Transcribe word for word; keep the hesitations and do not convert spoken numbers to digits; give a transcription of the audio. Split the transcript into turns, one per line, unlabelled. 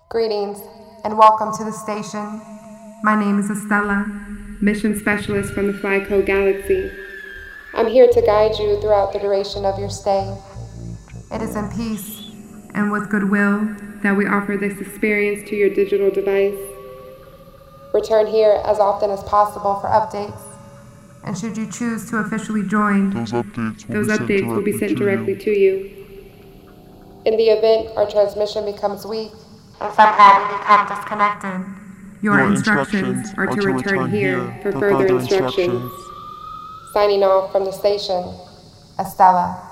Greetings and welcome to the station. My name is Estella,
Mission Specialist from the Flyco Galaxy.
I'm here to guide you throughout the duration of your stay. It is in peace
and with goodwill that we offer this experience to your digital device.
Return here as often as possible for updates. And should you choose to officially join,
those updates will,
those
be,
updates
sent
will be sent
to
directly
you.
to you.
In the event our transmission becomes weak and somehow we become disconnected,
your, your instructions, instructions are to return, return here for, for further, further instructions.
instructions. Signing off from the station, Estella.